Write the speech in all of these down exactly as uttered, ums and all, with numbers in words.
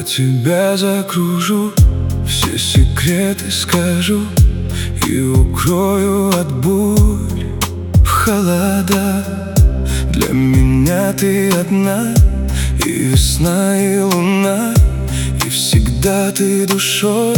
тебя закружу, все секреты скажу и укрою от бурь в холода. Для меня ты одна, и весна, и луна, и всегда ты душой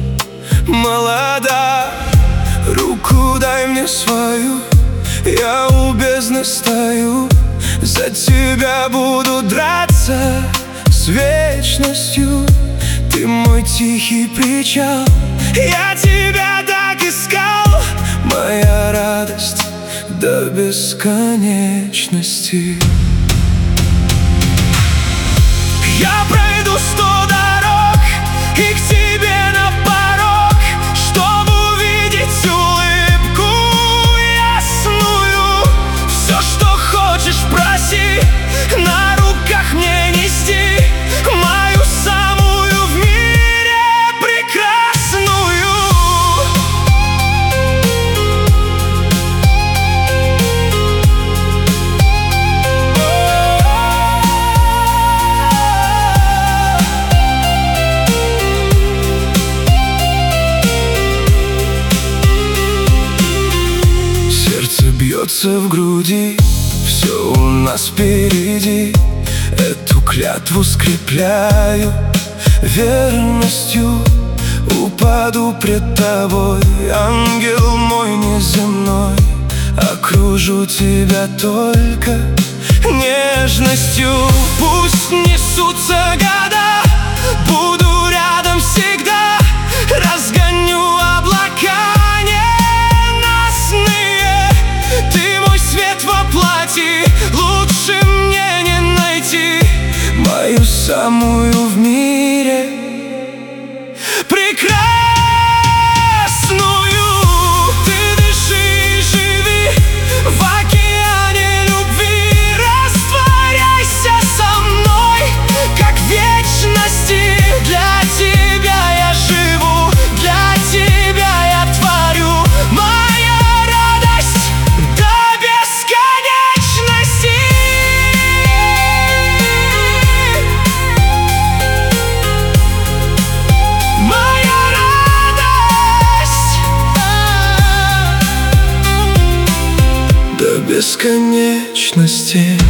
молода. Руку дай мне свою, я у бездны стою, за тебя буду драться с вечностью. Ты мой тихий причал, я тебя так искал, моя радость до бесконечности. Я пройду сто дорог и к тебе на порог, чтобы увидеть улыбку ясную. Все, что хочешь, проси, на руках мне нести мою самую в мире прекрасную. Сердце бьется в груди, все у нас впереди. Эту клятву скрепляю верностью. Упаду пред тобой, ангел мой неземной, окружу тебя только нежностью. Пусть несутся года, буду рядом всегда, разгоню облака ненастные. Ты мой свет во плоти, лучше мне не найти мою самую в мире прекрасную. Ты дыши и живи в океане любви, растворяйся со мной, как в вечности. Для тебя я живу, для тебя я творю, моя радость до бесконечности. Моя радость до бесконечности.